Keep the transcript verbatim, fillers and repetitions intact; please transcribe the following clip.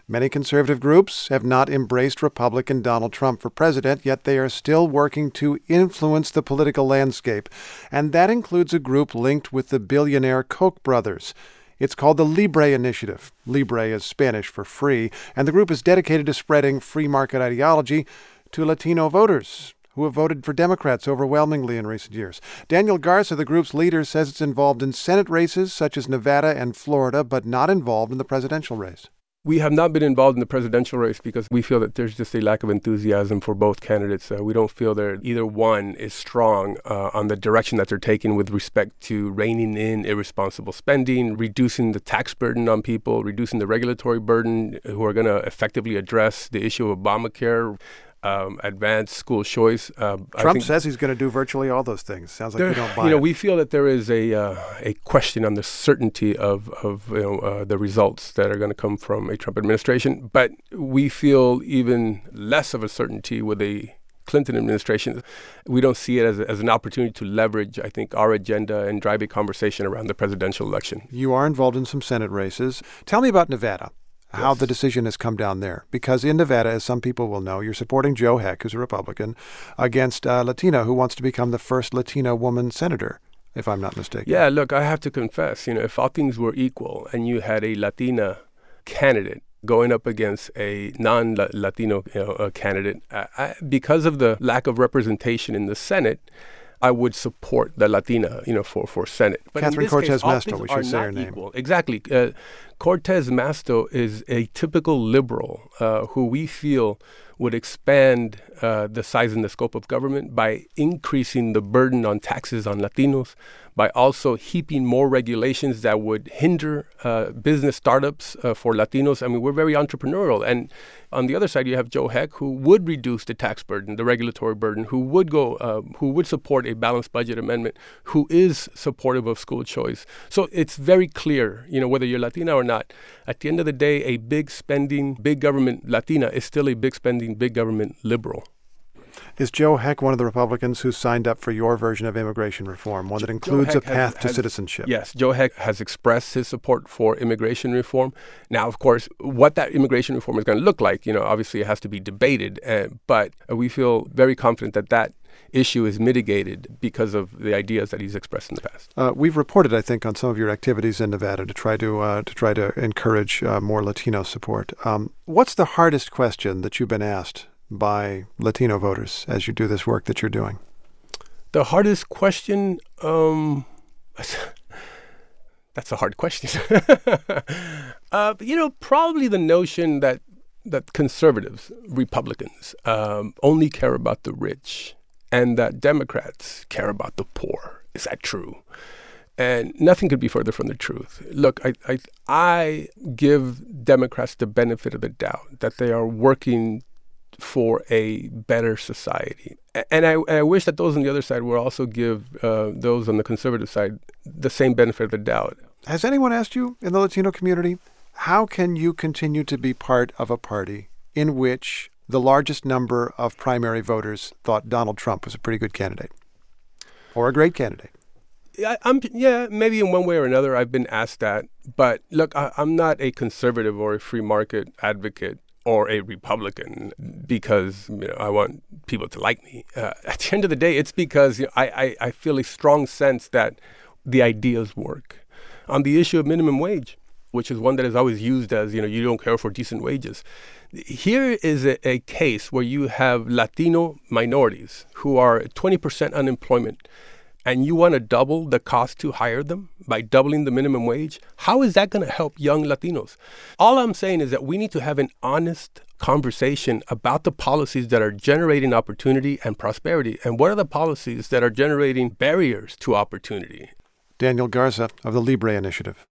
Many conservative groups have not embraced Republican Donald Trump for president, yet they are still working to influence the political landscape. And that includes a group linked with the billionaire Koch brothers. It's called the Libre Initiative. Libre is Spanish for free, and the group is dedicated to spreading free market ideology to Latino voters who have voted for Democrats overwhelmingly in recent years. Daniel Garza, the group's leader, says it's involved in Senate races such as Nevada and Florida, but not involved in the presidential race. We have not been involved in the presidential race because we feel that there's just a lack of enthusiasm for both candidates. Uh, we don't feel that either one is strong uh, on the direction that they're taking with respect to reining in irresponsible spending, reducing the tax burden on people, reducing the regulatory burden, who are going to effectively address the issue of Obamacare, Um, advanced school choice. Uh, Trump says he's going to do virtually all those things. Sounds like there, you don't buy you know, it. We feel that there is a uh, a question on the certainty of of you know uh, the results that are going to come from a Trump administration, but we feel even less of a certainty with a Clinton administration. We don't see it as, a, as an opportunity to leverage, I think, our agenda and drive a conversation around the presidential election. You are involved in some Senate races. Tell me about Nevada. How Yes. the decision has come down there. Because in Nevada, as some people will know, you're supporting Joe Heck, who's a Republican, against uh, Latina, who wants to become the first Latina woman senator, if I'm not mistaken. Yeah, look, I have to confess, you know, if all things were equal and you had a Latina candidate going up against a non-Latino you know, uh, candidate, I, I, because of the lack of representation in the Senate, I would support the Latina, you know, for, for Senate. But Catherine in this case, Cortez all Masto, things we should are say not her name. equal. Exactly. Uh, Cortez Masto is a typical liberal uh, who we feel would expand uh, the size and the scope of government by increasing the burden on taxes on Latinos, by also heaping more regulations that would hinder uh, business startups uh, for Latinos. I mean, we're very entrepreneurial. And on the other side, you have Joe Heck, who would reduce the tax burden, the regulatory burden, who would go, uh, who would support a balanced budget amendment, who is supportive of school choice. So it's very clear, you know, whether you're Latina or not, at the end of the day, a big spending, big government Latina is still a big spending, big government liberal. Is Joe Heck one of the Republicans who signed up for your version of immigration reform, one that includes a path has, to has, citizenship? Yes, Joe Heck has expressed his support for immigration reform. Now, of course, what that immigration reform is going to look like, you know, obviously it has to be debated, uh, but we feel very confident that that issue is mitigated because of the ideas that he's expressed in the past. Uh, we've reported, I think, on some of your activities in Nevada to try to uh, to try to encourage uh, more Latino support. Um, what's the hardest question that you've been asked by Latino voters as you do this work that you're doing? The hardest question, um, that's a hard question. uh, you know, probably the notion that that conservatives, Republicans, um, only care about the rich, and that Democrats care about the poor. Is that true? And nothing could be further from the truth. Look, I, I, I give Democrats the benefit of the doubt that they are working for a better society. And I, and I wish that those on the other side would also give uh, those on the conservative side the same benefit of the doubt. Has anyone asked you in the Latino community, how can you continue to be part of a party in which the largest number of primary voters thought Donald Trump was a pretty good candidate or a great candidate? I, I'm yeah, maybe in one way or another I've been asked that. But look, I, I'm not a conservative or a free market advocate or a Republican because you know I want people to like me. Uh, at the end of the day, it's because you know, I, I, I feel a strong sense that the ideas work. On the issue of minimum wage, which is one that is always used as, you know, you don't care for decent wages. Here is a, a case where you have Latino minorities who are twenty percent unemployment, and you want to double the cost to hire them by doubling the minimum wage. How is that going to help young Latinos? All I'm saying is that we need to have an honest conversation about the policies that are generating opportunity and prosperity, and what are the policies that are generating barriers to opportunity. Daniel Garza of the Libre Initiative.